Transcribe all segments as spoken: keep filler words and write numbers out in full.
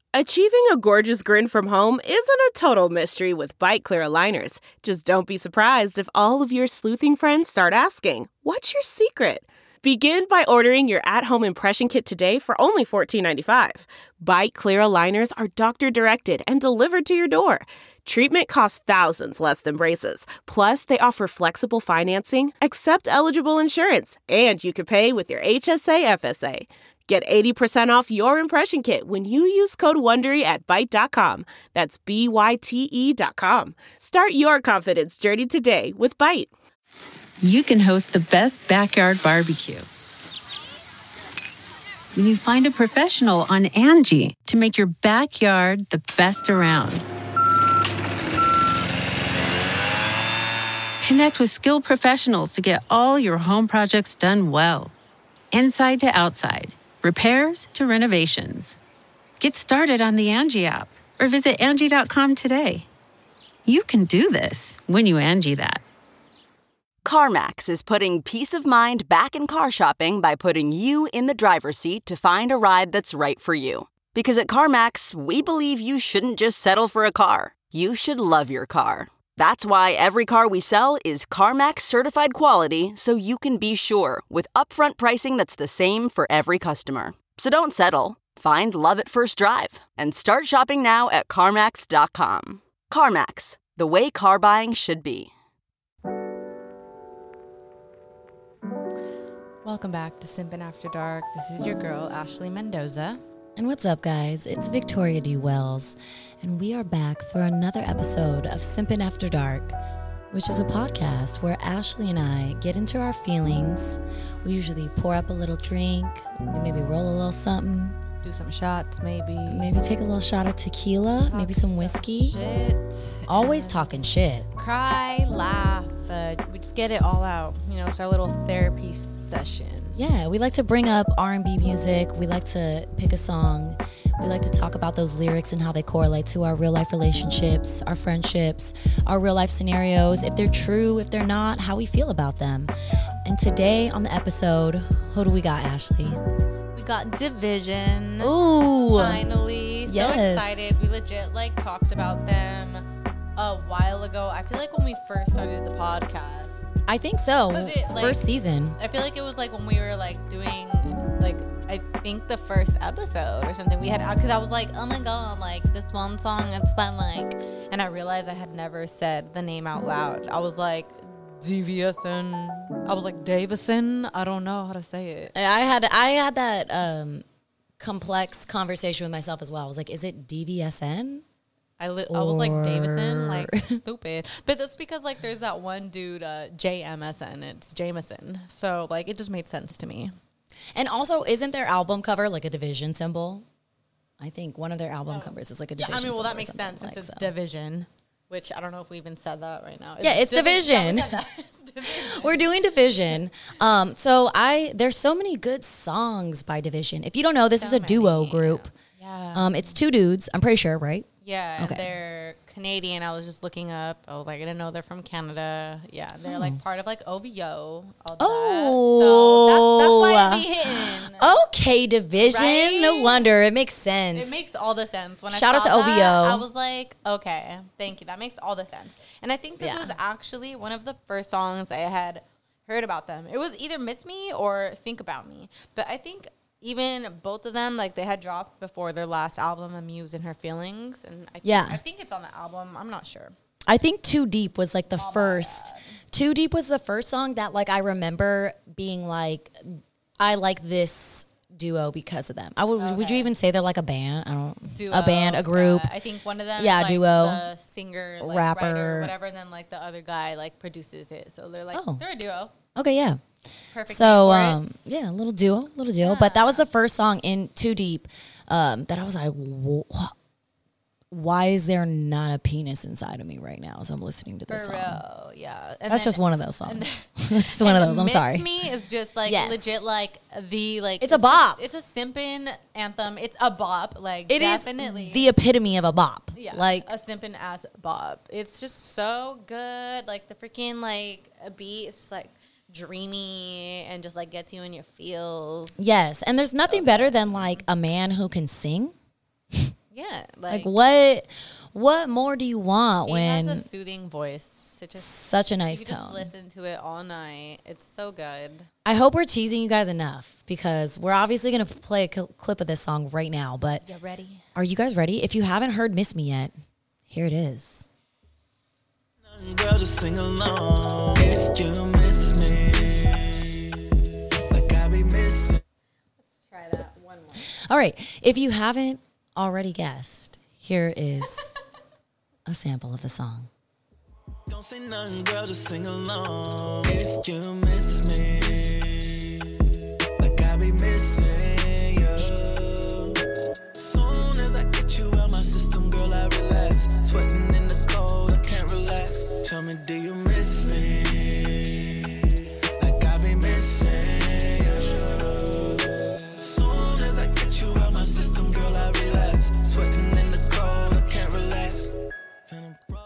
Achieving a gorgeous grin from home isn't a total mystery with Byte Clear aligners. Just don't be surprised if all of your sleuthing friends start asking, "What's your secret?" Begin by ordering your at-home impression kit today for only fourteen ninety-five. Byte Clear aligners are doctor-directed and delivered to your door. Treatment costs thousands less than braces. Plus, they offer flexible financing, accept eligible insurance, and you can pay with your H S A F S A. Get eighty percent off your impression kit when you use code WONDERY at byte dot com. That's B Y T E dot com. Start your confidence journey today with Byte. You can host the best backyard barbecue when you find a professional on Angie to make your backyard the best around. Connect with skilled professionals to get all your home projects done well. Inside to outside. Repairs to renovations. Get started on the Angie app or visit Angie dot com today. You can do this when you Angie that. CarMax is putting peace of mind back in car shopping by putting you in the driver's seat to find a ride that's right for you. Because at CarMax, we believe you shouldn't just settle for a car. You should love your car. That's why every car we sell is CarMax certified quality, so you can be sure with upfront pricing that's the same for every customer. So don't settle. Find love at first drive and start shopping now at CarMax dot com. CarMax, the way car buying should be. Welcome back to Simpin' After Dark. This is your girl, Ashley Mendoza. And what's up, guys? It's Victoria D. Wells, and we are back for another episode of Simpin' After Dark, which is a podcast where Ashley and I get into our feelings. We usually pour up a little drink, we maybe roll a little something. Do some shots, maybe. Maybe take a little shot of tequila, Talk maybe some whiskey. Shit. Always talking shit. Cry, laugh. Uh, we just get it all out. You know, it's our little therapy session. Yeah, we like to bring up R and B music. We like to pick a song. We like to talk about those lyrics and how they correlate to our real life relationships, our friendships, our real life scenarios, if they're true, if they're not, how we feel about them. And today on the episode, who do we got, Ashley? We got Division. Ooh. Finally. Yes. So excited. We legit like talked about them a while ago. I feel like when we first started the podcast. I think so. Was it, like, first season. I feel like it was like when we were like doing like I think the first episode or something. We had because I was like, oh my god, like this one song it's been like, and I realized I had never said the name out loud. I was like D V S N. I was like Davison. I don't know how to say it. I had I had that um, complex conversation with myself as well. I was like, is it D V S N? I, li- I was like Davison, like stupid. But that's because like there's that one dude, uh, J M S N. It's Jameson. So like it just made sense to me. And also, isn't their album cover like a division symbol? I think one of their album oh. covers is like a division symbol. Yeah, I mean, well, that makes sense since like, it's so. Division. Which I don't know if we even said that right now. It's yeah, it's division. division. it's division. We're doing Division. Um, so I there's so many good songs by Division. If you don't know, this so is a many. duo group. Yeah. Um, it's two dudes. I'm pretty sure, right? Yeah, okay. And they're Canadian. I was just looking up. I was like, I didn't know they're from Canada. Yeah, they're oh. like part of like O V O. All oh, that. So that's, that's why I be hitting. Okay, Division. Right? No wonder. It makes sense. It makes all the sense. When Shout I out saw to O V O. That, I was like, okay, thank you. That makes all the sense. And I think this yeah. was actually one of the first songs I had heard about them. It was either Miss Me or Think About Me. But I think even both of them, like, they had dropped before their last album, A Muse and Her Feelings. And I think, yeah. I think it's on the album. I'm not sure. I think Too Deep was, like, the oh first. Too Deep was the first song that, like, I remember being, like, I like this duo because of them. I would, okay. Would you even say they're, like, a band? I don't duo, A band, a group. Yeah, I think one of them yeah, is, like, duo. the singer, like, rapper. writer, whatever. And then, like, the other guy, like, produces it. So they're, like, oh. they're a duo. Okay, yeah. Perfect. So, um, yeah, a little duo, little duo. Yeah. But that was the first song in Too Deep um, that I was like, why is there not a penis inside of me right now as I'm listening to this For song? Real, yeah. And That's then, just one of those songs. And, That's just one of those. I'm Miss sorry. Me is just like yes. legit, like the like. It's, it's a bop. Just, it's a simpin' anthem. It's a bop. Like it definitely is the epitome of a bop. Yeah, like a simpin' ass bop. It's just so good. Like the freaking like a beat. It's just like dreamy and just like gets you in your feels. Yes, and there's nothing okay. better than like a man who can sing. Yeah. Like, like what what more do you want he when has a soothing voice. It's just, such a nice you can tone. just listen to it all night. It's so good. I hope we're teasing you guys enough because we're obviously going to play a cl- clip of this song right now. But you ready? Are you guys ready? If you haven't heard Miss Me yet, here it is. Girl, just sing along if you miss me. Like I be missing. Let's try that one more. All right. If you haven't already guessed, here is a sample of the song. Don't say nothing, girl, just sing along if you miss me. Like I be missing you. Soon as I get you out my system, girl, I relax. Sweating in the cold, I can't relax. Tell me, do you miss me? Like I be missing you. Soon as I get you out my system, girl, I relax. Sweating in the cold, I can't relax. Phantom Pro.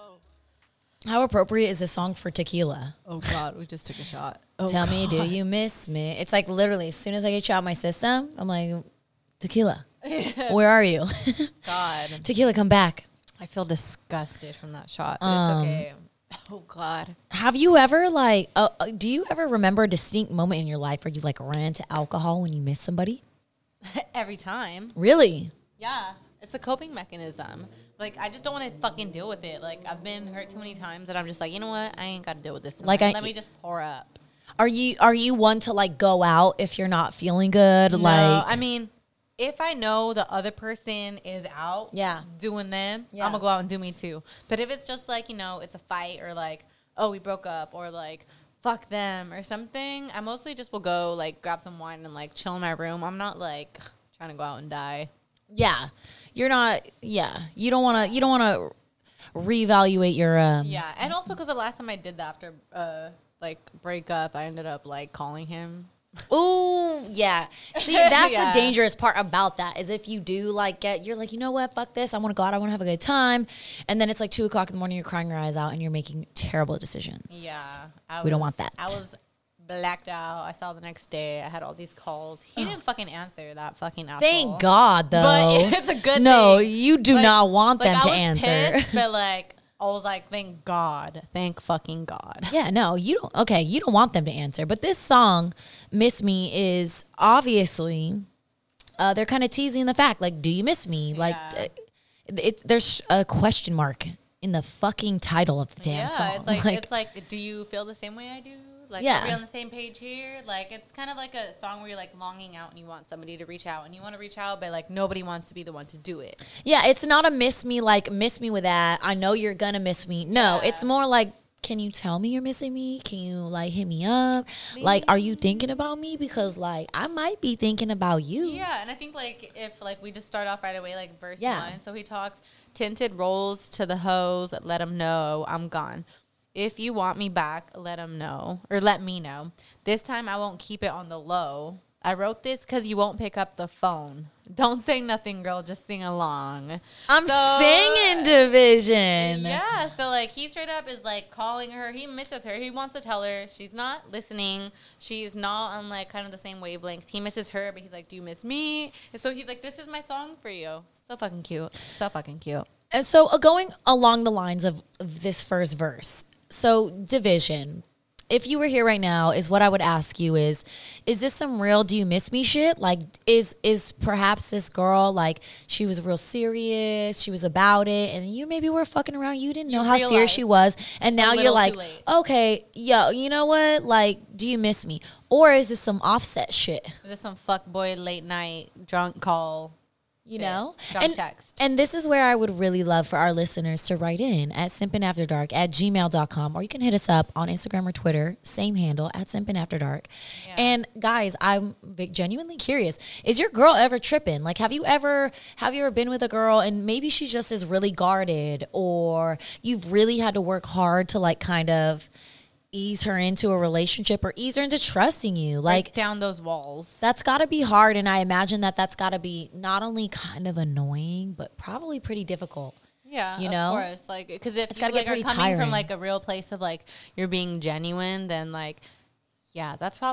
How appropriate is this song for tequila? Oh, God, we just took a shot. Oh, Tell God. me, do you miss me? It's like literally, as soon as I get you out my system, I'm like, tequila, where are you? God. Tequila, come back. I feel disgusted from that shot. But Um, it's okay. Oh, God. Have you ever, like, uh, uh, do you ever remember a distinct moment in your life where you, like, ran to alcohol when you miss somebody? Every time. Really? Yeah. It's a coping mechanism. Like, I just don't want to fucking deal with it. Like, I've been hurt too many times that I'm just like, you know what? I ain't got to deal with this tonight. Like, I- Let me just pour up. Are you are you one to, like, go out if you're not feeling good? No, Like, I mean, if I know the other person is out Yeah. doing them, Yeah. I'm going to go out and do me too. But if it's just like, you know, it's a fight or like, oh, we broke up or like, fuck them or something, I mostly just will go, like, grab some wine and, like, chill in my room. I'm not, like, trying to go out and die. yeah, you're not. Yeah, you don't want to. You don't want to reevaluate your. Um, Yeah, and also because the last time I did that after, uh, like, breakup, I ended up, like, calling him. Ooh, yeah. See, that's Yeah. the dangerous part about that is if you do like get, you're like, you know what, fuck this. I want to go out. I want to have a good time, and then it's like two o'clock in the morning. You're crying your eyes out, and you're making terrible decisions. Yeah. I We don't was- want that. I was blacked out. I saw the next day. I had all these calls. He didn't fucking answer, that fucking asshole. Thank God, though. But it's a good no, thing. you do Like- not want like, them I to was answer. pissed, but like, I was like, thank God. Thank fucking God. Yeah, no, you don't. Okay, you don't want them to answer. But this song, "Miss Me," is obviously uh, they're kind of teasing the fact, like, do you miss me? Like, Yeah. uh, it's there's a question mark in the fucking title of the damn yeah, song. it's like, it's like, do you feel the same way I do? Like, Yeah. are we on the same page here? Like, it's kind of like a song where you're like longing out and you want somebody to reach out and you want to reach out, but like nobody wants to be the one to do it. yeah, it's not a miss me like miss me with that. I know you're gonna miss me. No, Yeah. it's more like, can you tell me you're missing me? Can you like hit me up? Like, are you thinking about me? Because like I might be thinking about you. Yeah, and I think like if like we just start off right away, like verse Yeah. one. So he talks tinted rolls to the hose, let them know I'm gone. If you want me back, let them know or let me know. This time I won't keep it on the low. I wrote this because you won't pick up the phone. Don't say nothing, girl. Just sing along. I'm So- singing Division. Yeah, so like he straight up is like calling her. He misses her. He wants to tell her she's not listening. She's not on like kind of the same wavelength. He misses her, but he's like, "Do you miss me?" And so he's like, "This is my song for you." So fucking cute. So fucking cute. And so uh, going along the lines of, of this first verse, so Division, if you were here right now, is what I would ask you is, is this some real do you miss me shit? Like, is is perhaps this girl, like, she was real serious, she was about it, and you maybe were fucking around, you didn't know You how serious realize she was, and now you're little like, too late. okay, yo, you know what? Like, do you miss me? Or is this some Offset shit? Is this some fuckboy late night drunk call? You shit? know? Drunk And, text. and this is where I would really love for our listeners to write in at simpinafterdark at gmail dot com, or you can hit us up on Instagram or Twitter, same handle, at simpinafterdark. And guys, I'm v- genuinely curious. Is your girl ever tripping? Like, have you ever, have you ever been with a girl and maybe she just is really guarded, or you've really had to work hard to like kind of ease her into a relationship or ease her into trusting you? Like, Break down those walls. that's got to be hard, and I imagine that that's got to be not only kind of annoying, but probably pretty difficult. Yeah, you of know? course. Like, because if It's you gotta get like, are pretty coming tiring. from like a real place of like you're being genuine, then like, yeah, that's probably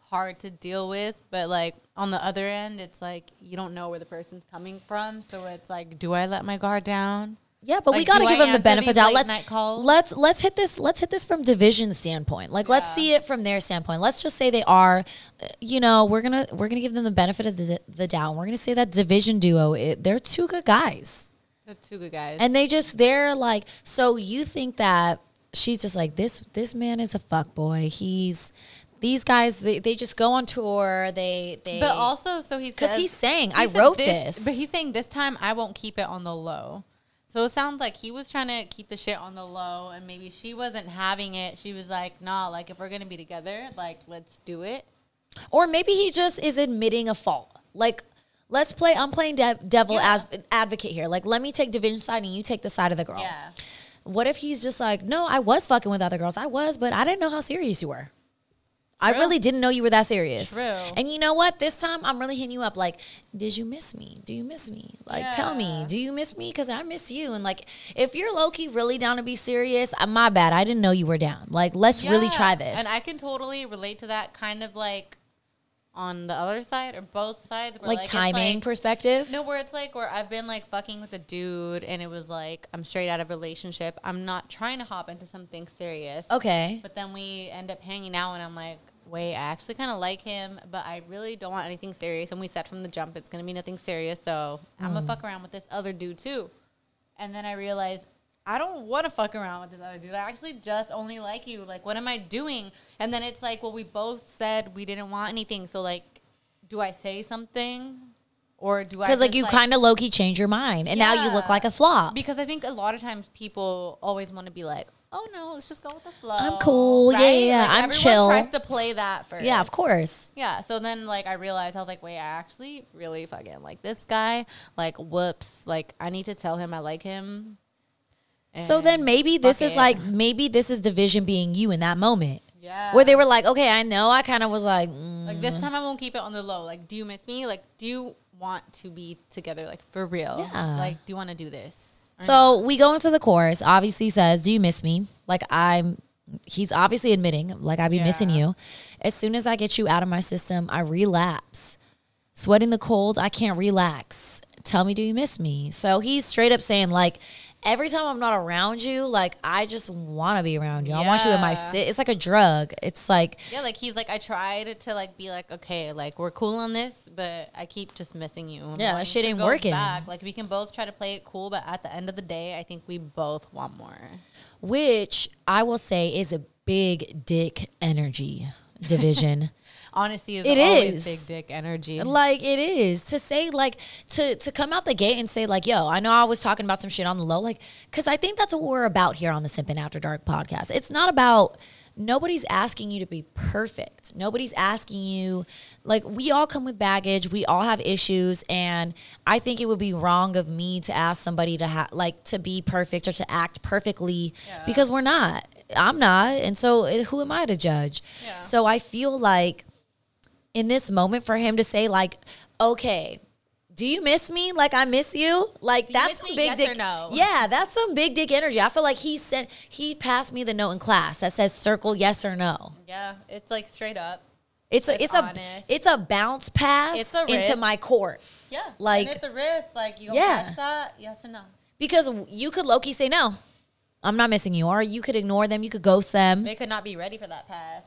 hard to deal with, but like on the other end, it's like you don't know where the person's coming from, so it's like, do I let my guard down? Yeah, but like, we got to give them the benefit out. Let's calls? let's let's hit this. Let's hit this from division standpoint. Like, yeah. let's see it from their standpoint. Let's just say they are, you know, we're gonna we're gonna give them the benefit of the, the doubt. We're gonna say that division duo, it, they're two good guys. They're two good guys, and they just they're like. So you think that she's just like this? This man is a fuckboy. He's. These guys, they, they just go on tour. They, they. But also, so he says because he's saying, he I wrote this, this, but he's saying this time I won't keep it on the low. So it sounds like he was trying to keep the shit on the low, and maybe she wasn't having it. She was like, nah, like, if we're going to be together, like, let's do it. Or maybe he just is admitting a fault. Like, let's play, I'm playing de- devil yeah. as advocate here. Like, let me take division side and you take the side of the girl. Yeah. What if he's just like, no, I was fucking with other girls. I was, but I didn't know how serious you were. True. I really didn't know you were that serious. True. And you know what? This time, I'm really hitting you up like, did you miss me? Do you miss me? Like, yeah. tell me, do you miss me? Because I miss you. And, like, if you're low-key really down to be serious, uh, my bad. I didn't know you were down. Like, let's yeah. really try this. And I can totally relate to that kind of, like, on the other side or both sides. Where, like, like, timing like, perspective? No, where it's, like, where I've been, like, fucking with a dude, and it was, like, I'm straight out of a relationship. I'm not trying to hop into something serious. Okay. But then we end up hanging out, and I'm like, wait, I actually kind of like him, but I really don't want anything serious. And we said from the jump, it's going to be nothing serious. So mm. I'm going to fuck around with this other dude too. And then I realized I don't want to fuck around with this other dude. I actually just only like you. Like, what am I doing? And then it's like, well, we both said we didn't want anything. So, like, do I say something? Or do I Because, like, you like, kind of low-key change your mind. And yeah. now you look like a flop. Because I think a lot of times people always want to be like, oh, no, let's just go with the flow. I'm cool. Right? Yeah, yeah, like, I'm everyone chill. Everyone tries to play that first. Yeah, of course. Yeah, so then, like, I realized, I was like, wait, I actually really fucking like this guy. Like, whoops. Like, I need to tell him I like him. So then maybe this is, it. like, maybe this is division being you in that moment. Yeah. Where they were like, okay, I know. I kind of was like. Mm. Like, this time I won't keep it on the low. Like, do you miss me? Like, do you want to be together? Like, for real? Yeah. Like, do you want to do this? So not? We go into the chorus. Obviously says, do you miss me? Like, I'm, he's obviously admitting, like, I be yeah. missing you. As soon as I get you out of my system, I relapse. Sweating the cold, I can't relax. Tell me, do you miss me? So he's straight up saying, like, every time I'm not around you, like, I just want to be around you. Yeah. I want you in my sit. It's like a drug. It's like. Yeah, like, he's like, I tried to, like, be like, okay, like, we're cool on this, but I keep just missing you. I'm yeah, that shit ain't working. Back. Like, we can both try to play it cool, but at the end of the day, I think we both want more. Which I will say is a big dick energy division. Honesty is it always is. big dick energy. Like, it is. To say, like, to, to come out the gate and say, like, yo, I know I was talking about some shit on the low. Like, because I think that's what we're about here on the Simpin' After Dark podcast. It's not about, nobody's asking you to be perfect. Nobody's asking you, like, we all come with baggage. We all have issues. And I think it would be wrong of me to ask somebody to, ha- like, to be perfect or to act perfectly yeah. because we're not. I'm not. And so who am I to judge? Yeah. So I feel like, in this moment for him to say, like, okay, do you miss me like I miss you? Like, do that's you some miss me, big yes dick. Or no? Yeah, that's some big dick energy. I feel like he sent he passed me the note in class that says circle yes or no. Yeah, it's like straight up. It's a it's, it's a it's a bounce pass it's a into my court. Yeah, like, and it's a risk. Like, you gonna yeah. catch that? Yes or no? Because you could low-key say no, I'm not missing you, or you could ignore them. You could ghost them. They could not be ready for that pass.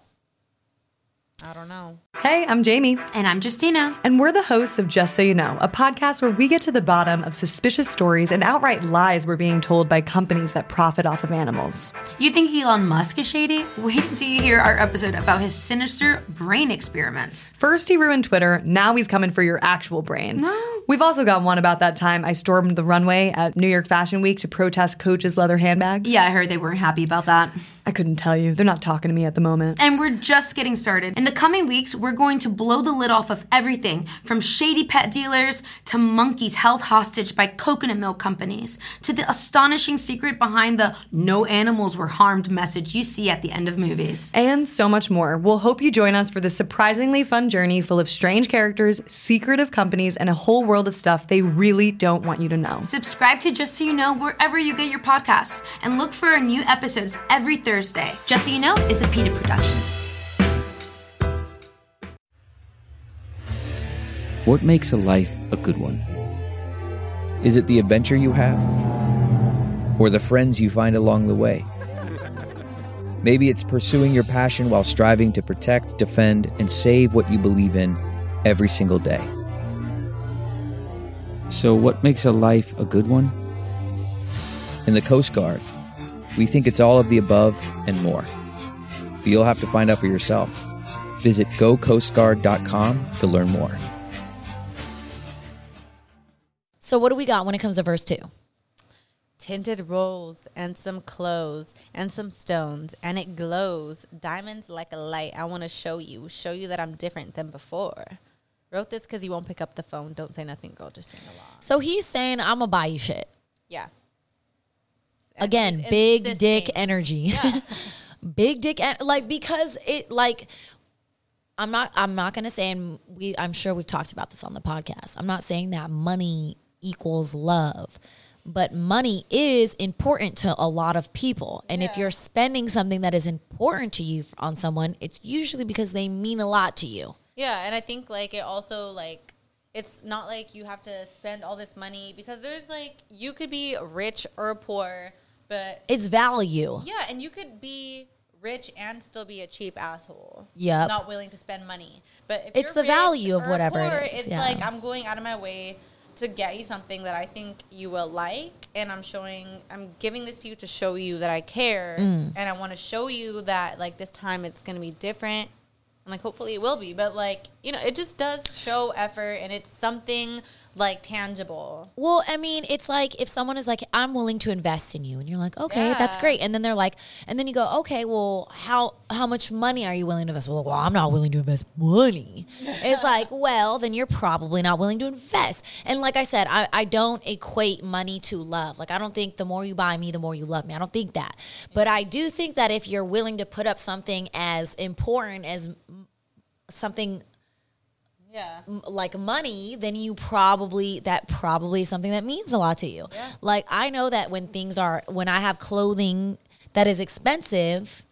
I don't know. Hey, I'm Jamie. And I'm Justina. And we're the hosts of Just So You Know, a podcast where we get to the bottom of suspicious stories and outright lies we're being told by companies that profit off of animals. You think Elon Musk is shady? Wait until you hear our episode about his sinister brain experiments. First he ruined Twitter, now he's coming for your actual brain. No. We've also got one about that time I stormed the runway at New York Fashion Week to protest Coach's leather handbags. Yeah, I heard they weren't happy about that. I couldn't tell you. They're not talking to me at the moment. And we're just getting started. In the coming weeks, we're going to blow the lid off of everything from shady pet dealers to monkeys held hostage by coconut milk companies to the astonishing secret behind the no animals were harmed message you see at the end of movies. And so much more. We'll hope you join us for this surprisingly fun journey full of strange characters, secretive companies, and a whole world of stuff they really don't want you to know. Subscribe to Just So You Know wherever you get your podcasts and look for our new episodes every Thursday. Just So You Know is a PETA production. What makes a life a good one? Is it the adventure you have? Or the friends you find along the way? Maybe it's pursuing your passion while striving to protect, defend, and save what you believe in every single day. So what makes a life a good one? In the Coast Guard, we think it's all of the above and more. But you'll have to find out for yourself. Visit go coast guard dot com to learn more. So what do we got when it comes to verse two? Tinted rolls and some clothes and some stones, and it glows, diamonds like a light. I want to show you, show you that I'm different than before. Wrote this because you won't pick up the phone. Don't say nothing, girl. Just sing along. So he's saying, I'm going to buy you shit. Yeah. Again, He's big insisting. dick energy. Yeah. Big dick, en- like, because it, like, I'm not, I'm not going to say, and we, I'm sure we've talked about this on the podcast. I'm not saying that money equals love, but money is important to a lot of people. And Yeah. if you're spending something that is important to you on someone, it's usually because they mean a lot to you. Yeah, and I think, like, it also, like, it's not like you have to spend all this money because there's, like, you could be rich or poor, but... It's value. Yeah, and you could be rich and still be a cheap asshole. Yep. Not willing to spend money. But if It's you're the rich value of or whatever it poor, is, it's yeah. like I'm going out of my way to get you something that I think you will like, and I'm showing, I'm giving this to you to show you that I care, Mm. and I want to show you that, like, this time it's going to be different, and, like, hopefully it will be, but, like, you know, it just does show effort, and it's something, like, tangible. Well, I mean, it's like if someone is like, I'm willing to invest in you, and you're like, okay, Yeah. that's great. And then they're like, and then you go, okay, well, how how much money are you willing to invest? Well, well I'm not willing to invest money. It's like, well, then you're probably not willing to invest. And like I said, I, I don't equate money to love. Like, I don't think the more you buy me, the more you love me. I don't think that. But I do think that if you're willing to put up something as important as m- something Yeah. m- like money, then you probably, that probably is something that means a lot to you. Yeah. Like, I know that when things are, when I have clothing that is expensive,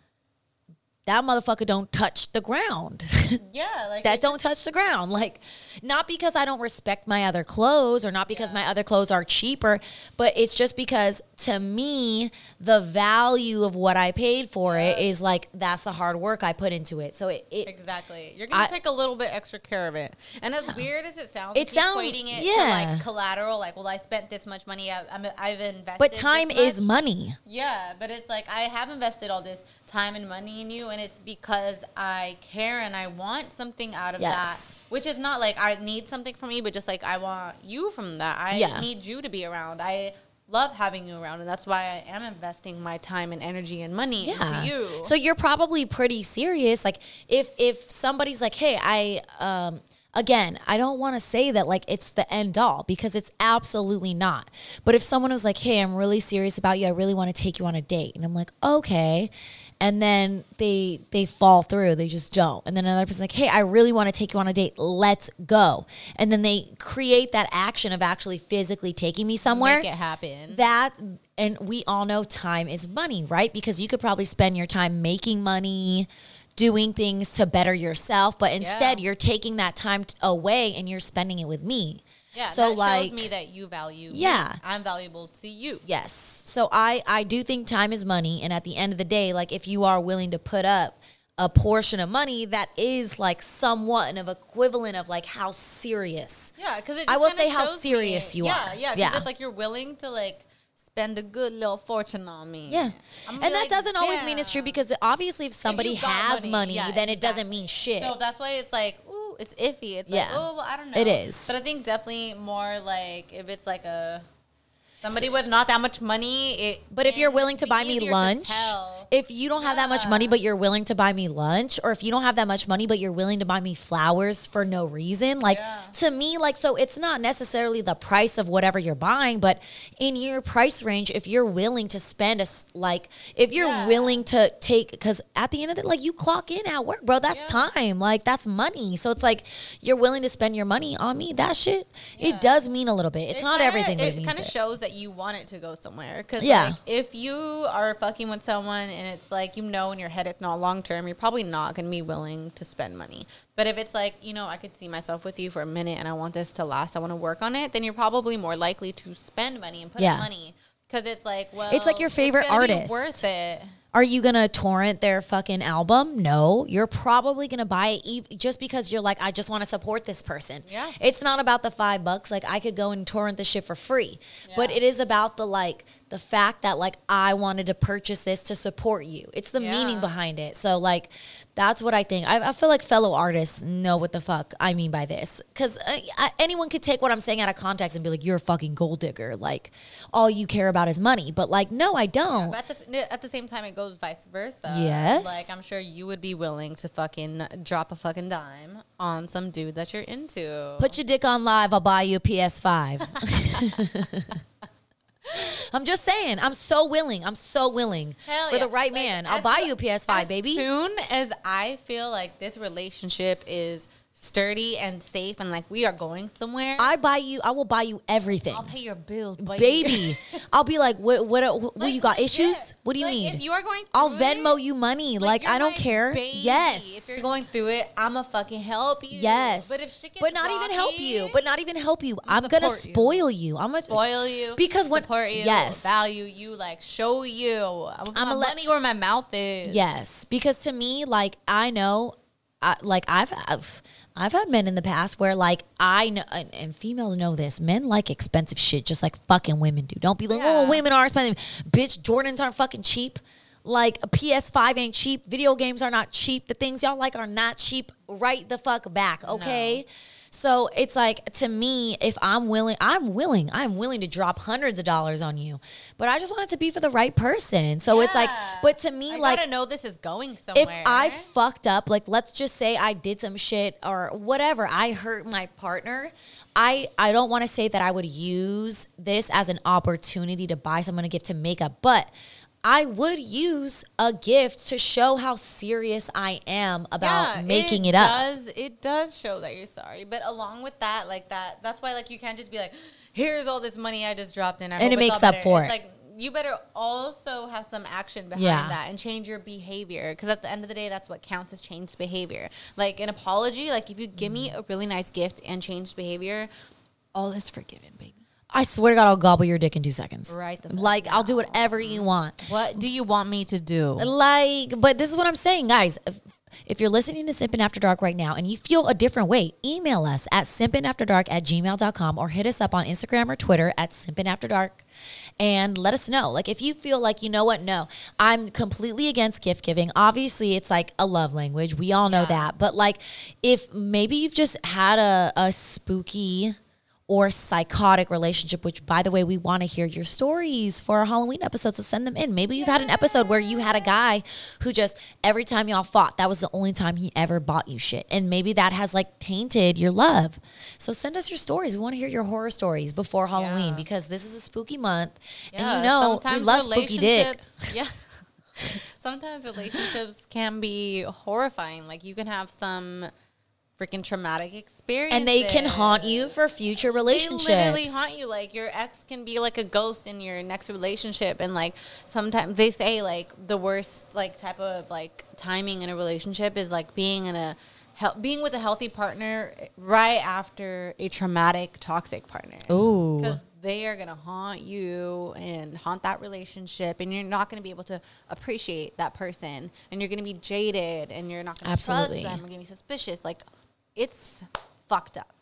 that motherfucker don't touch the ground. Yeah. Like, that it don't touch the ground. Like, not because I don't respect my other clothes or not because my other clothes are cheaper, but it's just because to me, the value of what I paid for it is like, that's the hard work I put into it. So it, it Exactly. You're going I- to take a little bit extra care of it. And as weird as it sounds, It like sound- equating it yeah. to, like, collateral, like, well, I spent this much money, I've, I'm, I've invested but this time much. is money. Yeah, but it's like, I have invested all this time and money in you, and it's because I care and I want something out of Yes. that. Which is not like I need something from you, but just like I want you from that. I Yeah. need you to be around. I love having you around, and that's why I am investing my time and energy and money into you. So you're probably pretty serious. Like if if somebody's like, hey, I um again, I don't want to say that like it's the end all because it's absolutely not. But if someone was like, hey, I'm really serious about you, I really want to take you on a date, and I'm like, okay. And then they they fall through. They just don't. And then another person's like, hey, I really want to take you on a date. Let's go. And then they create that action of actually physically taking me somewhere. Make it happen. That, and we all know time is money, right? Because you could probably spend your time making money, doing things to better yourself. But instead, Yeah. you're taking that time t- away and you're spending it with me. Yeah, So, that like- shows me that you value Yeah. me. I'm valuable to you. Yes. So I, I do think time is money. And at the end of the day, like if you are willing to put up a portion of money that is like somewhat of equivalent of like how serious. Yeah, because I will say how serious you yeah, are. Yeah, yeah. Yeah. It's like you're willing to like spend a good little fortune on me. Yeah. I'm And gonna be that like, doesn't always mean it's true damn. because obviously if somebody you got has money, money, yeah, then it doesn't exactly. mean shit. So that's why it's like, ooh, it's iffy. It's Yeah. like, oh, well, I don't know. It is. But I think definitely more like if it's like a somebody with not that much money. It But if you're can willing to be buy me easier to lunch, tell. if you don't have that much money, but you're willing to buy me lunch, or if you don't have that much money, but you're willing to buy me flowers for no reason, like Yeah. to me, like, so it's not necessarily the price of whatever you're buying, but in your price range, if you're willing to spend a, s- like, if you're Yeah. willing to take, because at the end of it, like, you clock in at work, bro, that's Yeah. time, like, that's money. So it's like, you're willing to spend your money on me, that shit, Yeah. it does mean a little bit. It's It not kinda- everything, but it, It means kind of it. shows that you want it to go somewhere. Because Yeah. like, if you are fucking with someone and it's like, you know, in your head it's not long term, you're probably not going to be willing to spend money. But if it's like, you know, I could see myself with you for a minute and I want this to last, I want to work on it, then you're probably more likely to spend money and put Yeah. in money. Because it's like, well, It's like your favorite it's gonna be artist. worth it. Are you going to torrent their fucking album? No. You're probably going to buy it ev- just because you're like, I just want to support this person. Yeah. It's not about the five bucks. Like, I could go and torrent this shit for free. Yeah. But it is about the, like, the fact that, like, I wanted to purchase this to support you. It's the yeah. meaning behind it. So, like, that's what I think. I, I feel like fellow artists know what the fuck I mean by this. Because uh, anyone could take what I'm saying out of context and be like, you're a fucking gold digger. Like, all you care about is money. But, like, no, I don't. Yeah, but at the, at the same time, it goes vice versa. Yes. Like, I'm sure you would be willing to fucking drop a fucking dime on some dude that you're into. Put your dick on live. I'll buy you a P S five. I'm just saying. I'm so willing. I'm so willing Hell for yeah. the right like, man. I'll buy you a P S five, as baby. As soon as I feel like this relationship is sturdy and safe and like we are going somewhere, I buy you. I will buy you everything. I'll pay your bills, baby. I'll be like, what? What? What? Like, you got issues? yeah. What do you like, need? If you are going, through I'll Venmo it, you money. Like, like I don't my care. Baby. Yes. If you're going through it, I'ma fucking help you. Yes. But if shit gets but not rocky, even help you. But not even help you. I'm support gonna spoil you. you. I'm gonna spoil you because when support you, yes, value you, like show you. I'm gonna put my let, money where my mouth is. Yes, because to me, like I know, I, like I've. I've I've had men in the past where, like, I know, and, and females know this, men like expensive shit just like fucking women do. Don't be like, yeah. oh, women are expensive. Bitch, Jordans aren't fucking cheap. Like, a P S five ain't cheap. Video games are not cheap. The things y'all like are not cheap. Right the fuck back, okay? No. So it's like, to me, if I'm willing, I'm willing, I'm willing to drop hundreds of dollars on you. But I just want it to be for the right person. So yeah. it's like, but to me, I like. I gotta know this is going somewhere. If I fucked up, like, let's just say I did some shit or whatever, I hurt my partner. I, I don't want to say that I would use this as an opportunity to buy someone a gift to make up, but I would use a gift to show how serious I am about yeah, making it, it up. Does, it does show that you're sorry. But along with that, like that, that's why like you can't just be like, here's all this money I just dropped in. I and it makes up for it's it. Like, you better also have some action behind yeah. that and change your behavior. Because at the end of the day, that's what counts as changed behavior. Like an apology, like if you give me a really nice gift and changed behavior, all is forgiven, baby. I swear to God, I'll gobble your dick in two seconds. Right. The like, now. I'll do whatever you want. What do you want me to do? Like, but this is what I'm saying, guys. If, if you're listening to Simpin' After Dark right now and you feel a different way, email us at simpinafterdark at gmail dot com or hit us up on Instagram or Twitter at simpinafterdark and let us know. Like, if you feel like, you know what, no, I'm completely against gift giving. Obviously, it's like a love language. We all know yeah. that. But, like, if maybe you've just had a, a spooky or psychotic relationship, which, by the way, we want to hear your stories for our Halloween episode, so send them in. Maybe you've had an episode where you had a guy who just, every time y'all fought, that was the only time he ever bought you shit. And maybe that has, like, tainted your love. So send us your stories. We want to hear your horror stories before Halloween yeah. because this is a spooky month. Yeah, and you know, we love spooky dick. Yeah. Sometimes relationships can be horrifying. Like, you can have some freaking traumatic experience, and they can haunt you for future relationships. They literally haunt you. Like, your ex can be like a ghost in your next relationship, and like sometimes they say like the worst like type of like timing in a relationship is like being in a being with a healthy partner right after a traumatic toxic partner. Ooh, because they are gonna haunt you and haunt that relationship, and you're not gonna be able to appreciate that person, and you're gonna be jaded, and you're not gonna Absolutely. trust them. You're gonna be suspicious. Like, it's fucked up.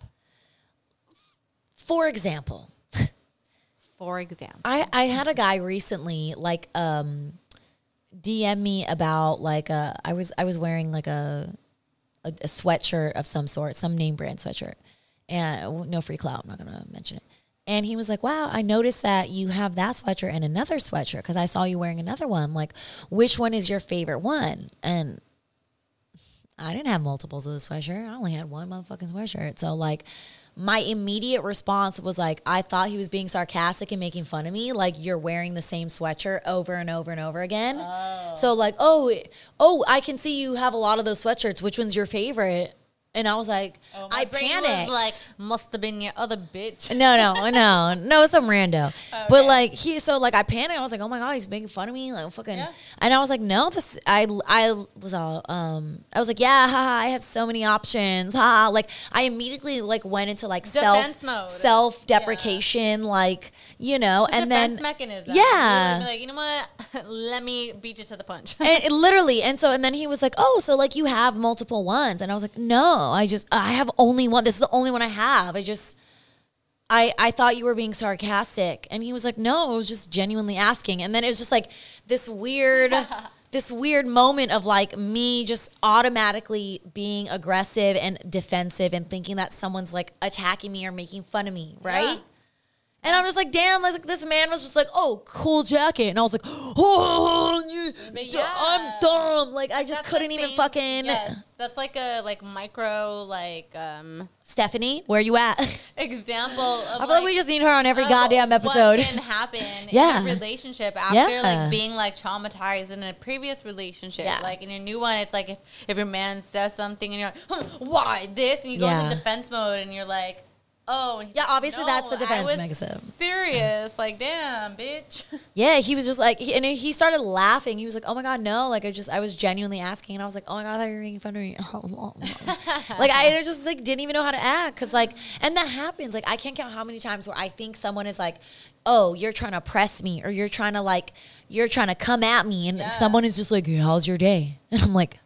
For example, for example, I, I had a guy recently like um, D M me about like a I was I was wearing like a, a a sweatshirt of some sort, some name brand sweatshirt, and no free clout. I'm not gonna mention it. And he was like, "Wow, I noticed that you have that sweatshirt and another sweatshirt because I saw you wearing another one. Like, which one is your favorite one?" And I didn't have multiples of the sweatshirt. I only had one motherfucking sweatshirt. So, like, my immediate response was, like, I thought he was being sarcastic and making fun of me. Like, you're wearing the same sweatshirt over and over and over again. Oh. So, like, oh, oh, I can see you have a lot of those sweatshirts. Which one's your favorite? And I was like, Oh, my I brain panicked. was like, must have been your other bitch. No, no, no, no, it's some rando. Okay. But like he, so like I panicked. I was like, oh my god, he's making fun of me, like fucking. Yeah. And I was like, no, this. I I was all um. I was like, yeah, haha, I have so many options, haha. Like I immediately like went into like defense self mode. self deprecation, yeah. like you know, it's a and defense then mechanism. yeah, You're like, you know what? Let me beat you to the punch. And it, literally, and so and then he was like, oh, so like you have multiple ones, and I was like, no, I just I have only one. This is the only one I have. I just, I I thought you were being sarcastic. And he was like, no, I was just genuinely asking. And then it was just like this weird, this weird moment of like me just automatically being aggressive and defensive and thinking that someone's like attacking me or making fun of me, right? Yeah. And I'm just like, damn, like this man was just like, oh, cool jacket. And I was like, oh, you, yeah. I'm dumb. Like, I just that's couldn't even same, fucking. Yes, that's like a like micro, like, um. Stephanie, where you at? Example of I feel like, like we just need her on every goddamn episode. What can happen yeah. in a relationship after yeah. like being like traumatized in a previous relationship. Yeah. Like in a new one, it's like if, if your man says something and you're like, huh, why this? And you go yeah. into defense mode and you're like, oh, yeah, obviously no, that's the defense I was mechanism. Serious, like, damn, bitch. Yeah, he was just like, he, and he started laughing. He was like, oh my god, no, like I just, I was genuinely asking, and I was like, oh my god, I thought you were making fun of me. Like I just like didn't even know how to act, cause like, and that happens. Like I can't count how many times where I think someone is like, oh, you're trying to press me, or you're trying to like, you're trying to come at me, and yeah. someone is just like, hey, how's your day? And I'm like,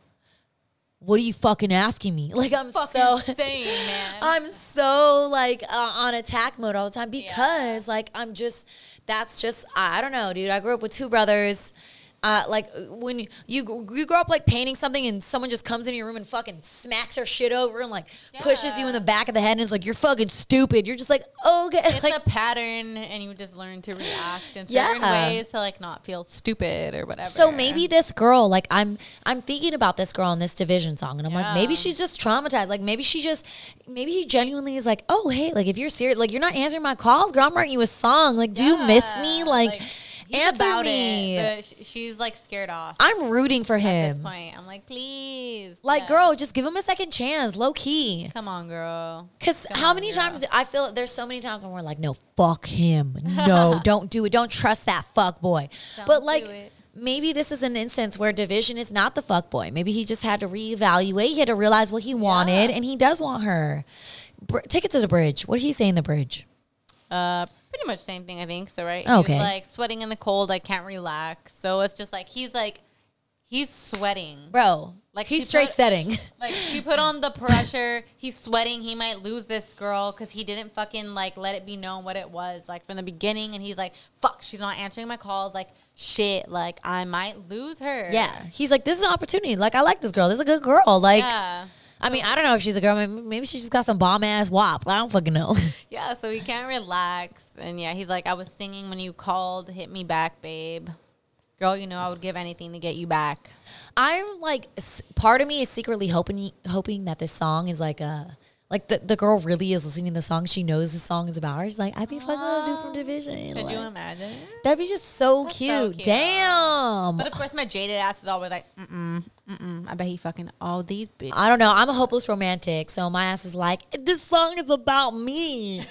what are you fucking asking me? Like I'm fucking so insane, man. I'm so like uh, on attack mode all the time because yeah. like I'm just that's just I don't know, dude. I grew up with two brothers. Uh, like when you, you you grow up like painting something and someone just comes into your room and fucking smacks her shit over and like yeah. pushes you in the back of the head and is like, you're fucking stupid. You're just like, okay. It's like, a pattern and you just learn to react in certain yeah. ways to like not feel stupid or whatever. So maybe this girl, like I'm I'm thinking about this girl in this Division song and I'm yeah. like, maybe she's just traumatized. Like maybe she just, maybe he genuinely is like, oh, hey, like if you're serious, like you're not answering my calls, girl, I'm writing you a song. Like, do yeah. you miss me? Like, like He's answer about me. It, but she's like scared off. I'm rooting for him. At this point, I'm like, please. Like, yes. girl, just give him a second chance, low key. Come on, girl. Because how on, many girl. times do I feel there's so many times when we're like, no, fuck him. No, don't do it. Don't trust that fuck boy. Don't but like, do it. maybe this is an instance where Division is not the fuck boy. Maybe he just had to reevaluate. He had to realize what he wanted, yeah. and he does want her. Br- take it to the bridge. What did he say in the bridge? Uh, pretty much same thing, I think. So, right? Okay. He was like sweating in the cold. I can't relax. So it's just like he's like he's sweating, bro. Like he's straight put, setting. Like she put on the pressure. He's sweating. He might lose this girl because he didn't fucking like let it be known what it was like from the beginning. And he's like, "Fuck, she's not answering my calls." Like shit. Like I might lose her. Yeah. He's like, "This is an opportunity. Like I like this girl. This is a good girl." Like. Yeah. I mean, I don't know if she's a girl. Maybe she just got some bomb ass wop. I don't fucking know. Yeah, so he can't relax. And yeah, he's like, I was singing when you called. Hit me back, babe. Girl, you know I would give anything to get you back. I'm like, part of me is secretly hoping hoping that this song is like a, like the, the girl really is listening to the song. She knows the song is about her. She's like, I'd be fucking with a dude from Division. Could like, you imagine? That'd be just so That's cute. so cute. Damn. But of course, my jaded ass is always like, mm-mm, mm-mm. I bet he fucking all these bitches. I don't know. I'm a hopeless romantic. So my ass is like, this song is about me.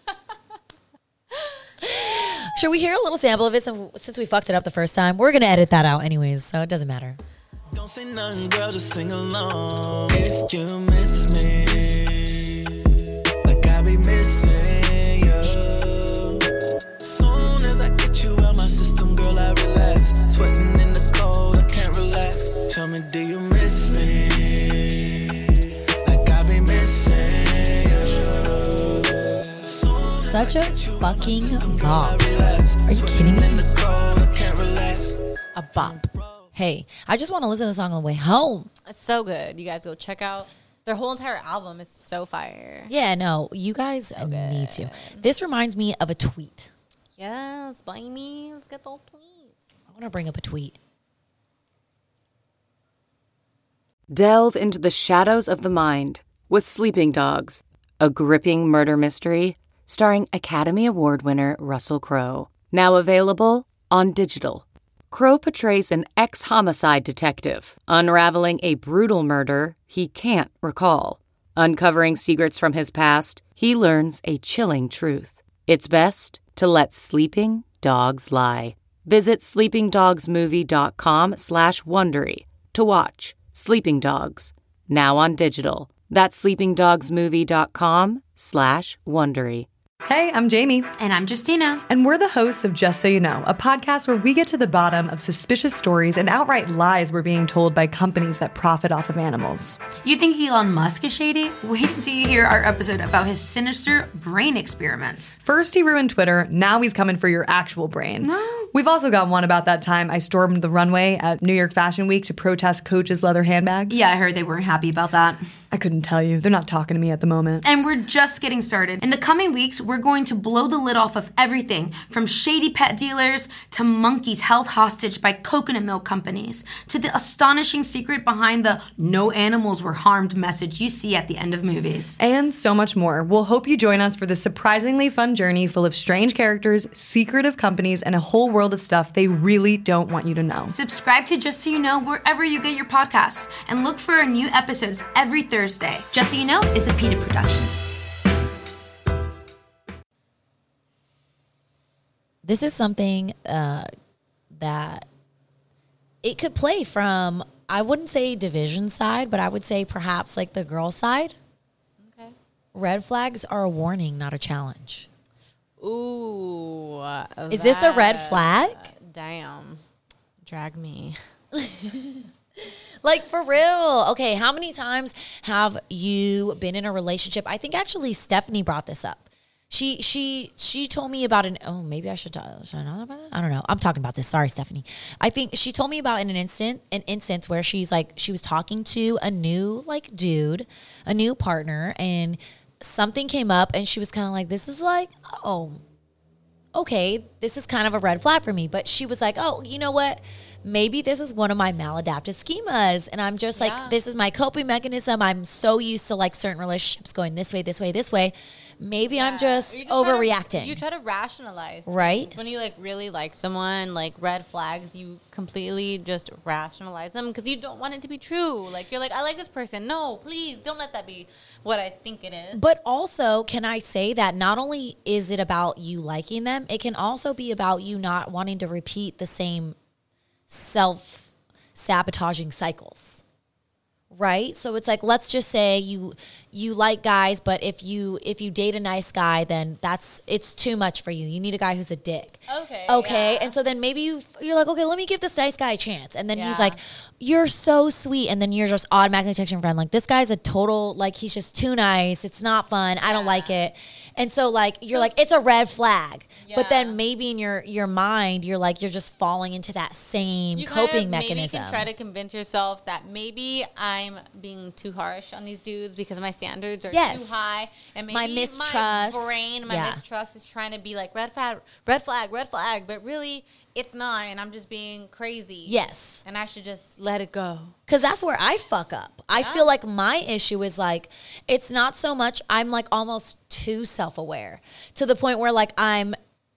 Should we hear a little sample of it since we fucked it up the first time? We're going to edit that out anyways, so it doesn't matter. Don't say nothing, girl, just sing along. If you miss me, like I be missing you. Soon as I get you out my system, girl, I relax. Sweating in the cold, I can't relax. Tell me, do you miss me? Like I be missing you. Such a fucking bop. Are you kidding me? A bop. Hey, I just want to listen to the song on the way home. It's so good. You guys go check out their whole entire album. Is so fire. Yeah, no, you guys so need to. This reminds me of a tweet. Yes, buy me. Let's get those tweets. I want to bring up a tweet. Delve into the shadows of the mind with Sleeping Dogs, a gripping murder mystery starring Academy Award winner Russell Crowe. Now available on digital. Crowe portrays an ex-homicide detective unraveling a brutal murder he can't recall. Uncovering secrets from his past, he learns a chilling truth. It's best to let sleeping dogs lie. Visit sleepingdogsmovie.com slash Wondery to watch Sleeping Dogs, now on digital. That's sleepingdogsmovie.com slash Wondery. Hey, I'm Jamie. And I'm Justina. And we're the hosts of Just So You Know, a podcast where we get to the bottom of suspicious stories and outright lies we're being told by companies that profit off of animals. You think Elon Musk is shady? Wait until you hear our episode about his sinister brain experiments. First he ruined Twitter, now he's coming for your actual brain. No. We've also got one about that time I stormed the runway at New York Fashion Week to protest Coach's leather handbags. Yeah, I heard they weren't happy about that. I couldn't tell you. They're not talking to me at the moment. And we're just getting started. In the coming weeks, we're going to blow the lid off of everything from shady pet dealers to monkeys held hostage by coconut milk companies to the astonishing secret behind the no animals were harmed message you see at the end of movies. And so much more. We'll hope you join us for this surprisingly fun journey full of strange characters, secretive companies, and a whole world of stuff they really don't want you to know. Subscribe to Just So You Know wherever you get your podcasts and look for our new episodes every Thursday. Thursday. Just So You Know is a PETA production. This is something uh, that it could play from, I wouldn't say division side, but I would say perhaps like the girl side. Okay. Red flags are a warning, not a challenge. Ooh. Is this a red flag? Damn. Drag me. Like, for real. Okay, how many times have you been in a relationship? I think actually Stephanie brought this up. She she she told me about an, oh, maybe I should talk, should I know about that? I don't know. I'm talking about this. Sorry, Stephanie. I think she told me about in an instant, an instance where she's like, she was talking to a new, like, dude, a new partner, and something came up, and she was kind of like, this is like, oh, okay, this is kind of a red flag for me. But she was like, oh, you know what? Maybe this is one of my maladaptive schemas. And I'm just like, yeah. this is my coping mechanism. I'm so used to like certain relationships going this way, this way, this way. Maybe yeah. I'm just, just overreacting. Try to, you try to rationalize. Right. Things. When you like really like someone, like red flags, you completely just rationalize them because you don't want it to be true. Like you're like, I like this person. No, please don't let that be what I think it is. But also, can I say that not only is it about you liking them, it can also be about you not wanting to repeat the same self-sabotaging cycles, right? So it's like, let's just say you you like guys, but if you if you date a nice guy, then that's it's too much for you. You need a guy who's a dick. Okay. Okay. Yeah. And so then maybe you you're like, okay, let me give this nice guy a chance. And then yeah. he's like, you're so sweet. And then you're just automatically texting your friend like, this guy's a total, like, he's just too nice. It's not fun. I don't like it. And so like you're like, it's a red flag. Yeah. But then maybe in your your mind, you're like, you're just falling into that same you coping kind of mechanism. Maybe you can try to convince yourself that maybe I'm being too harsh on these dudes because my standards are yes. too high, and maybe my mistrust, my brain, my yeah. mistrust is trying to be like red flag, red flag, red flag, but really it's not, and I'm just being crazy. Yes, and I should just let it go. Because that's where I fuck up. I yeah. feel like my issue is like, it's not so much, I'm like almost too self-aware to the point where like I'm,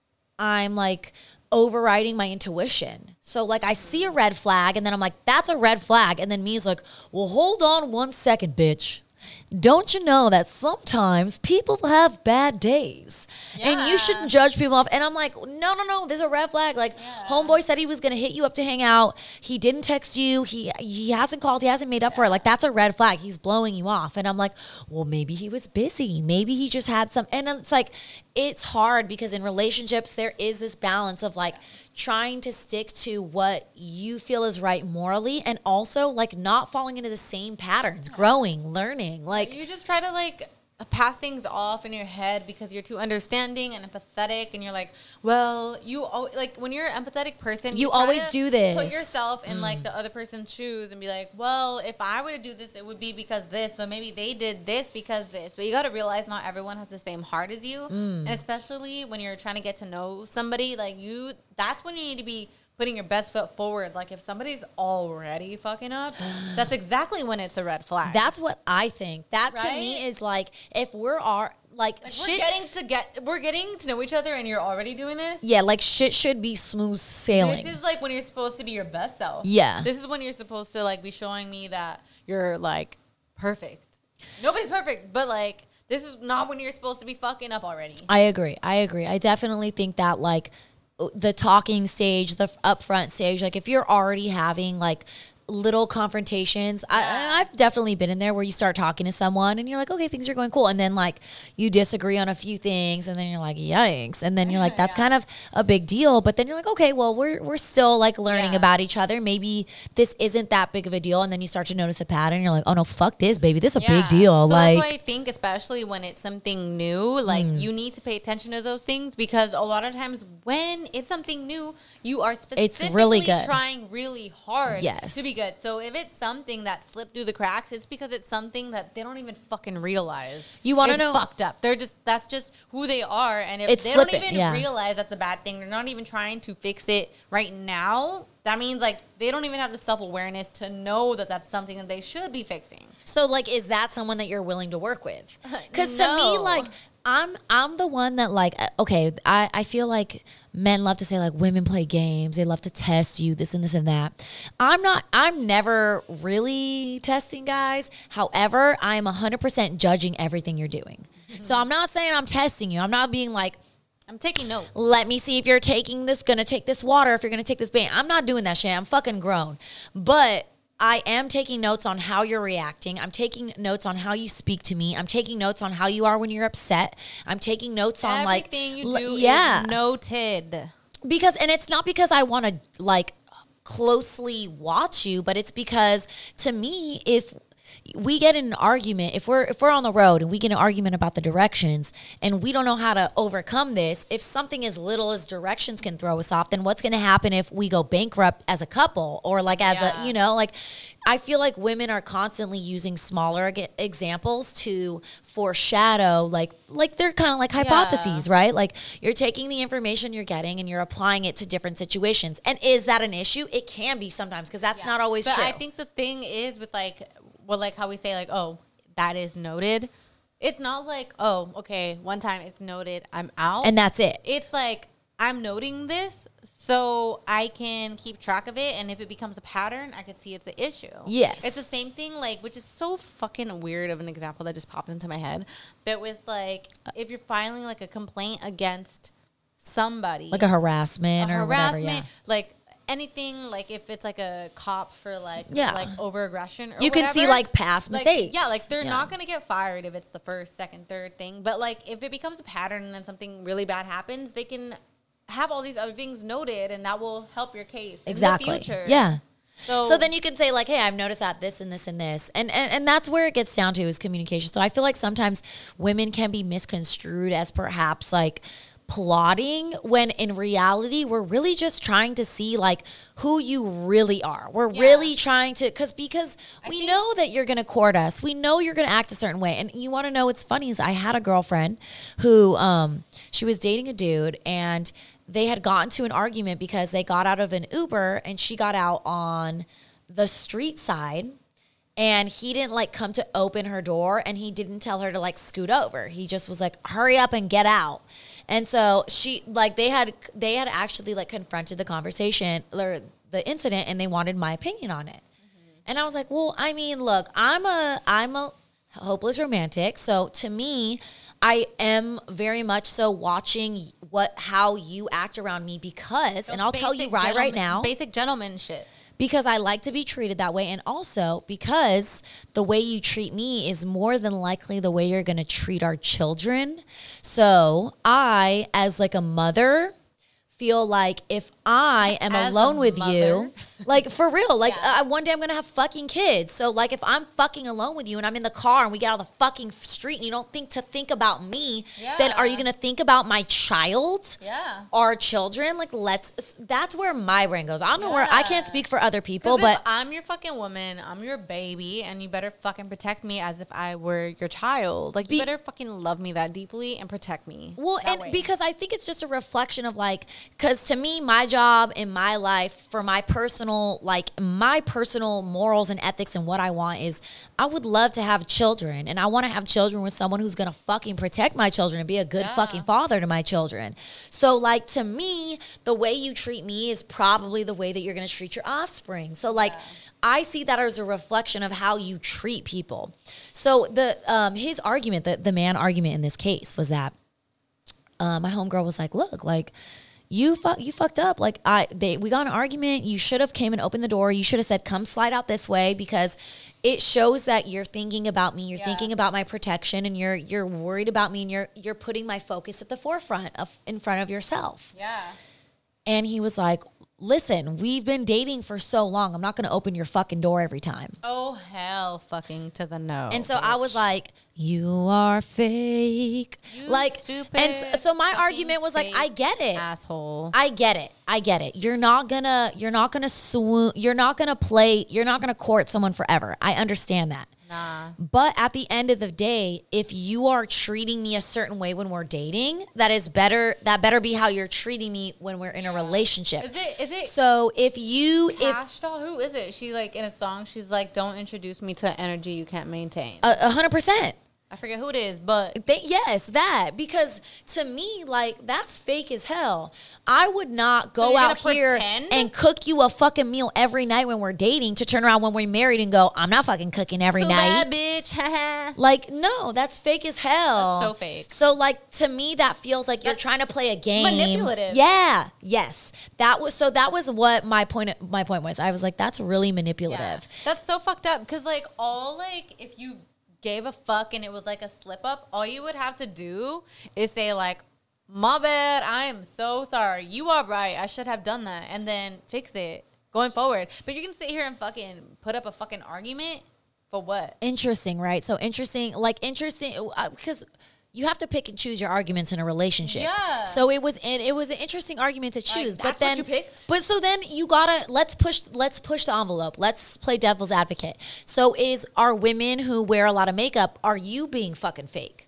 I'm like overriding my intuition. So like I see a red flag and then I'm like, that's a red flag. And then me's like, well, hold on one second, bitch. Don't you know that sometimes people have bad days yeah. and you shouldn't judge people off? And I'm like, no, no, no, there's a red flag. Like yeah. homeboy said he was going to hit you up to hang out. He didn't text you. He he hasn't called. He hasn't made up yeah. for it. Like that's a red flag. He's blowing you off. And I'm like, well, maybe he was busy. Maybe he just had some. And it's like, it's hard because in relationships, there is this balance of like trying to stick to what you feel is right morally and also like not falling into the same patterns, growing, learning. Like you just try to like pass things off in your head because you're too understanding and empathetic, and you're like, well, you al- like when you're an empathetic person, you, you always do this. Put yourself in mm. like the other person's shoes and be like, well, if I were to do this, it would be because this, so maybe they did this because this. But you got to realize not everyone has the same heart as you, mm. and especially when you're trying to get to know somebody, like you, that's when you need to be putting your best foot forward. Like if somebody's already fucking up, that's exactly when it's a red flag. That's what I think. That right? to me is like if we're are like, like shit, we're getting to get we're getting to know each other and you're already doing this. Yeah, like shit should be smooth sailing. This is like when you're supposed to be your best self. Yeah. This is when you're supposed to like be showing me that you're like perfect. Nobody's perfect, but like this is not when you're supposed to be fucking up already. I agree. I agree. I definitely think that like the talking stage, the upfront stage, like if you're already having like little confrontations, yeah. I, I've definitely been in there where you start talking to someone and you're like, okay, things are going cool, and then like you disagree on a few things, and then you're like, yikes, and then you're like, that's yeah. kind of a big deal, but then you're like, okay, well, we're we're still like learning yeah. about each other. Maybe this isn't that big of a deal, and then you start to notice a pattern. You're like, oh no, fuck this, baby, this is a yeah. big deal. So like, that's why I think, especially when it's something new, like mm. you need to pay attention to those things, because a lot of times when it's something new, you are specifically it's really good. trying really hard yes. to be good. So if it's something that slipped through the cracks, it's because it's something that they don't even fucking realize. You want to it's know? Fucked up. They're just that's just who they are, and if it's they slipping, don't even yeah. realize that's a bad thing, they're not even trying to fix it right now. That means like they don't even have the self-awareness to know that that's something that they should be fixing. So like, is that someone that you're willing to work with? Because no. to me, like I'm I'm the one that like okay, I I feel like men love to say like women play games, they love to test you, this and this and that. I'm not, I'm never really testing guys. However, I am one hundred percent judging everything you're doing. Mm-hmm. So I'm not saying I'm testing you. I'm not being like, I'm taking notes. Let me see if you're taking this, gonna take this water, if you're gonna take this bait. I'm not doing that shit. I'm fucking grown. But I am taking notes on how you're reacting. I'm taking notes on how you speak to me. I'm taking notes on how you are when you're upset. I'm taking notes on like everything you do yeah. is noted. Because, and it's not because I want to like closely watch you, but it's because to me, if we get in an argument, if we're if we're on the road and we get an argument about the directions and we don't know how to overcome this, if something as little as directions can throw us off, then what's going to happen if we go bankrupt as a couple or like as yeah. a, you know, like I feel like women are constantly using smaller ge- examples to foreshadow, like like they're kind of like hypotheses, yeah. right? Like you're taking the information you're getting and you're applying it to different situations. And is that an issue? It can be sometimes because that's yeah. not always but true. I think the thing is with like, well, like how we say like, oh, that is noted. It's not like, oh, okay, one time it's noted, I'm out. And that's it. It's like, I'm noting this so I can keep track of it. And if it becomes a pattern, I can see it's the issue. Yes. It's the same thing, like, which is so fucking weird of an example that just popped into my head. But with like, if you're filing like a complaint against somebody. Like a harassment a or harassment, whatever, yeah. like, anything, like if it's like a cop for like yeah. like over aggression or you can whatever, see like past like, mistakes. Yeah, like they're yeah. not gonna get fired if it's the first, second, third thing. But like if it becomes a pattern and then something really bad happens, they can have all these other things noted, and that will help your case exactly. in the future. Yeah. So, so then you can say like, hey, I've noticed that this and this and this. And, and and that's where it gets down to is communication. So I feel like sometimes women can be misconstrued as perhaps like plotting when in reality we're really just trying to see like who you really are. We're yeah. really trying to cause because I we know that you're gonna court us. We know you're gonna act a certain way. And you wanna know what's funny is I had a girlfriend who um she was dating a dude and they had gotten to an argument because they got out of an Uber and she got out on the street side. And he didn't like come to open her door and he didn't tell her to like scoot over. He just was like, hurry up and get out. And so she like they had they had actually like confronted the conversation or the incident and they wanted my opinion on it. Mm-hmm. And I was like, well, I mean, look, I'm a I'm a hopeless romantic. So to me, I am very much so watching what how you act around me because, and I'll tell you right right now, basic gentleman shit. Because I like to be treated that way. And also because the way you treat me is more than likely the way you're going to treat our children. So I, as like a mother, feel like if I am as alone with mother. you, like for real, like yeah. uh, one day I'm going to have fucking kids. So like if I'm fucking alone with you and I'm in the car and we get out of the fucking street and you don't think to think about me, yeah. then are you going to think about my child? Yeah. Our children? Like let's, that's where my brain goes. I don't know yeah. where, I can't speak for other people, but. If I'm your fucking woman, I'm your baby, and you better fucking protect me as if I were your child. Like you Be, better fucking love me that deeply and protect me. Well, and way. because I think it's just a reflection of like, because to me, my job in my life, for my personal, like my personal morals and ethics and what I want is, I would love to have children, and I want to have children with someone who's gonna fucking protect my children and be a good yeah. fucking father to my children. So like, to me, the way you treat me is probably the way that you're gonna treat your offspring. So like, yeah. I see that as a reflection of how you treat people. So the um, his argument, the, the man argument in this case was that uh, my homegirl was like, look, like, you fuck, you fucked up. Like, I, they, we got in an argument. You should have came and opened the door. You should have said, come slide out this way, because it shows that you're thinking about me. You're yeah. thinking about my protection, and you're you're worried about me, and you're you're putting my focus at the forefront of in front of yourself. Yeah. And he was like, listen, we've been dating for so long. I'm not going to open your fucking door every time. Oh, hell fucking to the no. And so bitch. I was like, you are fake. You like, stupid. And so, so my argument was like, I get it. Asshole. I get it. I get it. You're not gonna, you're not gonna swoon, you're not gonna play, you're not gonna court someone forever. I understand that. Nah. But at the end of the day, if you are treating me a certain way when we're dating, that is better, that better be how you're treating me when we're in a relationship. Is it, is it? So if you, Cash if, Doll, who is it? She like in a song, she's like, don't introduce me to energy you can't maintain. A hundred percent. I forget who it is, but they, yes, that, because to me, like, that's fake as hell. I would not go so out here pretend? and cook you a fucking meal every night when we're dating to turn around when we're married and go, I'm not fucking cooking every so night. Bad, bitch. Like, no, that's fake as hell. That's so fake. So, like, to me, that feels like that's you're trying to play a game. Manipulative. Yeah. Yes. That was, so that was what my point, my point was. I was like, that's really manipulative. Yeah. That's so fucked up. Because, like, all, like, if you gave a fuck and it was like a slip up, all you would have to do is say like, my bad, I am so sorry, you are right, I should have done that, and then fix it going forward. But you can sit here and fucking put up a fucking argument for what? Interesting, right? So interesting, like interesting, uh, because you have to pick and choose your arguments in a relationship. Yeah. So it was, and it was an interesting argument to choose. Like, but that's then, what you picked? But so then you gotta let's push, let's push the envelope. Let's play devil's advocate. So is are women who wear a lot of makeup? Are you being fucking fake?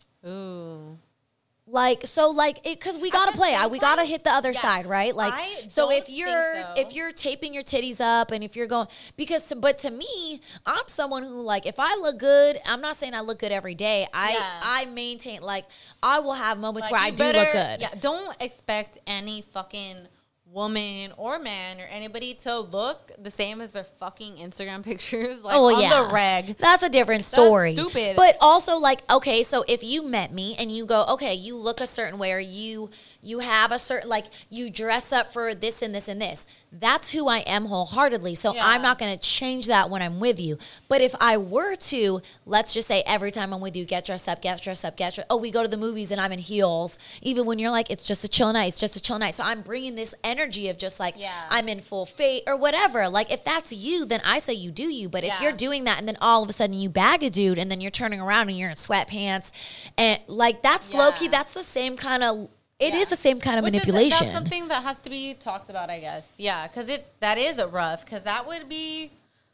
Ooh. Like, so like it, cause we gotta play, I, we gotta hit the other yeah, side, right? Like, I so if don't you're, think so. if you're taping your titties up and if you're going, because, to, but to me, I'm someone who like, if I look good, I'm not saying I look good every day. I, Yeah. I maintain, like, I will have moments Like, where I you do better- look good. Yeah, don't expect any fucking woman or man or anybody to look the same as their fucking Instagram pictures, like Oh, on yeah. the reg. That's a different story. That's stupid. But also, like, okay, so if you met me and you go, okay, you look a certain way, or you you have a certain, like, you dress up for this and this and this, that's who I am wholeheartedly. So Yeah. I'm not going to change that when I'm with you. But if I were to, let's just say every time I'm with you, get dressed up, get dressed up, get dressed. Oh, we go to the movies and I'm in heels. Even when you're like, it's just a chill night, it's just a chill night. So I'm bringing this energy of just like, Yeah. I'm in full fate or whatever. Like, if that's you, then I say you do you. But if Yeah. you're doing that and then all of a sudden you bag a dude and then you're turning around and you're in sweatpants, and like, that's Yeah. low-key, that's the same kind of, it Yeah. is the same kind of Which manipulation. Is, that's something that has to be talked about, I guess. Yeah, because it that is a rough, because that would be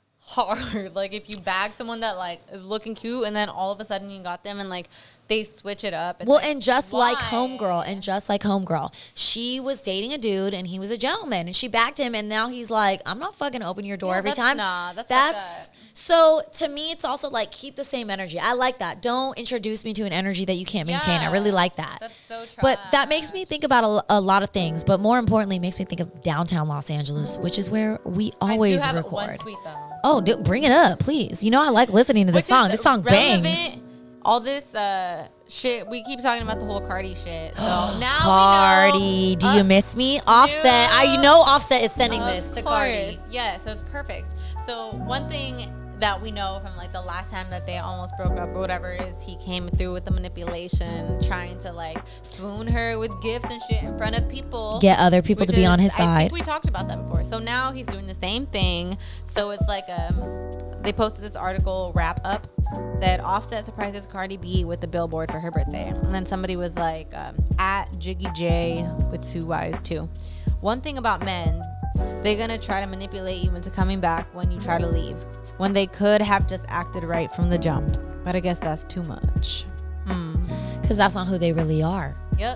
hard. Like, if you bag someone that like is looking cute and then all of a sudden you got them and like they switch it up. It's Well, like, and just why? like Homegirl, and just like Homegirl, she was dating a dude and he was a gentleman and she bagged him, and now he's like, I'm not fucking opening your door Yeah, every that's- time. nah, that's that's fucked up. So to me, it's also like, keep the same energy. I like that. Don't introduce me to an energy that you can't maintain. I Yeah. really like that. That's so trash. But that makes me think about a, a lot of things. But more importantly, it makes me think of downtown Los Angeles, which is where we always I do have record. one tweet though. Oh, do, bring it up, please. You know I like listening to this Which song. is This song relevant. bangs. All this uh, shit, we keep talking about the whole Cardi shit. So now Cardi, we know, do uh, you miss me? Offset, I you know Offset is sending Of this to course. Cardi. Yeah, so it's perfect. So one thing that we know from like the last time that they almost broke up or whatever is he came through with the manipulation, trying to like swoon her with gifts and shit in front of people. Get other people to which be is- on his I side. think we talked about that before. So now he's doing the same thing. So it's like um, they posted this article wrap up, said Offset surprises Cardi B with the billboard for her birthday, and then somebody was like um, at Jiggy J with two Y's too. One thing about men, they're gonna try to manipulate you into coming back when you try to leave, when they could have just acted right from the jump. But I guess that's too much. Hmm. Because that's not who they really are. Yep.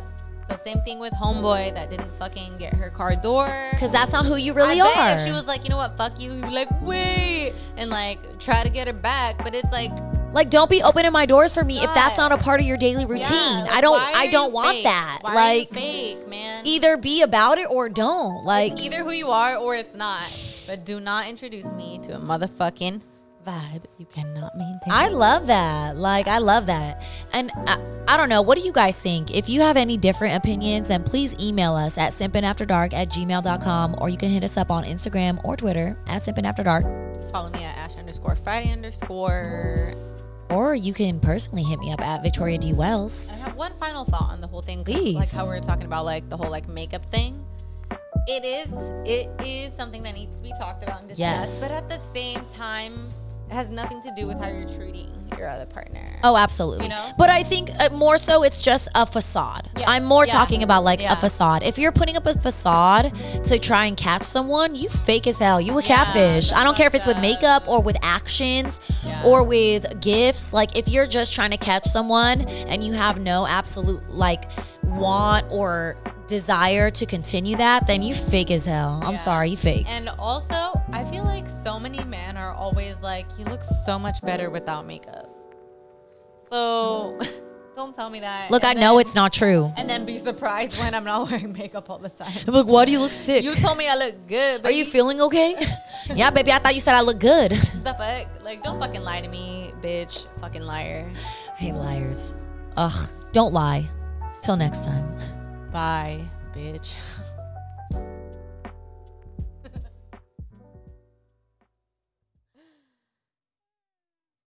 So same thing with homeboy that didn't fucking get her car door. Because that's not who you really I are. bet if she was like, you know what, fuck you, he'd be like, wait, and like try to get her back. But it's like, like, don't be opening my doors for me God. if that's not a part of your daily routine. Yeah, like, I don't. why I are don't you want fake? that. Why like, are you fake, man? Either be about it or don't. Like, It's either who you are or it's not. But do not introduce me to a motherfucking vibe you cannot maintain. I love that. Like, I love that. And I, I don't know. What do you guys think? If you have any different opinions, then please email us at simpinafterdark at gmail dot com, or you can hit us up on Instagram or Twitter at simpinafterdark. Follow me at Ash underscore Friday underscore. Or you can personally hit me up at Victoria D. Wells. I have one final thought on the whole thing. Please. Like how we were talking about like the whole like makeup thing. It is it is something that needs to be talked about and discussed. Yes. But at the same time, it has nothing to do with how you're treating your other partner. Oh, absolutely. You know? But I think uh, more so it's just a facade. Yeah. I'm more Yeah. talking about like Yeah. a facade. If you're putting up a facade to try and catch someone, you fake as hell. You a Yeah, catfish. I don't care if it's with fucked makeup or with actions Yeah. or with gifts. Like, if you're just trying to catch someone and you have no absolute like want or desire to continue that, then you fake as hell. I'm Yeah. sorry, you fake. And also, I feel like so many men are always like, you look so much better without makeup. So don't tell me that. Look, I And know then- it's not true. And then be surprised when I'm not wearing makeup all the time. Look, why do you look sick? You told me I look good. Are you baby. feeling okay? Yeah, baby, I thought you said I look good. The fuck? Like, don't fucking lie to me, bitch. Fucking liar. I hate liars. Ugh, don't lie. Till next time. Bye, bitch.